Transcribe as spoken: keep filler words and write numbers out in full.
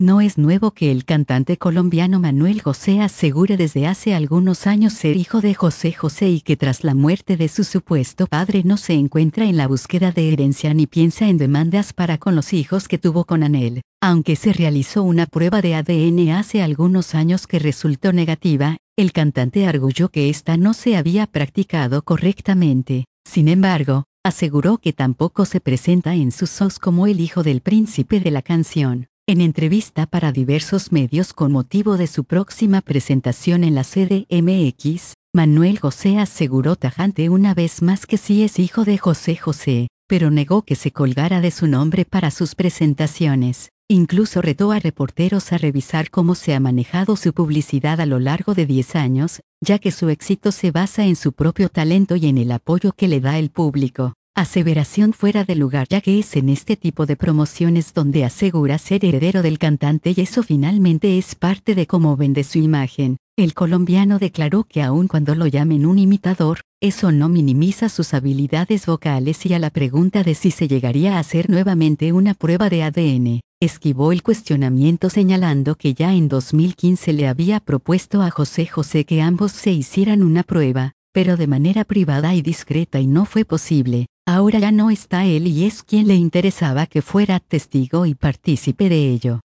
No es nuevo que el cantante colombiano Manuel José asegure desde hace algunos años ser hijo de José José y que tras la muerte de su supuesto padre no se encuentra en la búsqueda de herencia ni piensa en demandas para con los hijos que tuvo con Anel. Aunque se realizó una prueba de A D N hace algunos años que resultó negativa, el cantante arguyó que esta no se había practicado correctamente. Sin embargo, aseguró que tampoco se presenta en sus ojos como el hijo del príncipe de la canción. En entrevista para diversos medios con motivo de su próxima presentación en la C D M X, Manuel José aseguró tajante una vez más que sí es hijo de José José, pero negó que se colgara de su nombre para sus presentaciones. Incluso retó a reporteros a revisar cómo se ha manejado su publicidad a lo largo de diez años, ya que su éxito se basa en su propio talento y en el apoyo que le da el público. Aseveración fuera de lugar, ya que es en este tipo de promociones donde asegura ser heredero del cantante y eso finalmente es parte de cómo vende su imagen. El colombiano declaró que aun cuando lo llamen un imitador, eso no minimiza sus habilidades vocales y a la pregunta de si se llegaría a hacer nuevamente una prueba de A D N, esquivó el cuestionamiento señalando que ya en dos mil quince le había propuesto a José José que ambos se hicieran una prueba, pero de manera privada y discreta y no fue posible. Ahora ya no está él y es quien le interesaba que fuera testigo y partícipe de ello.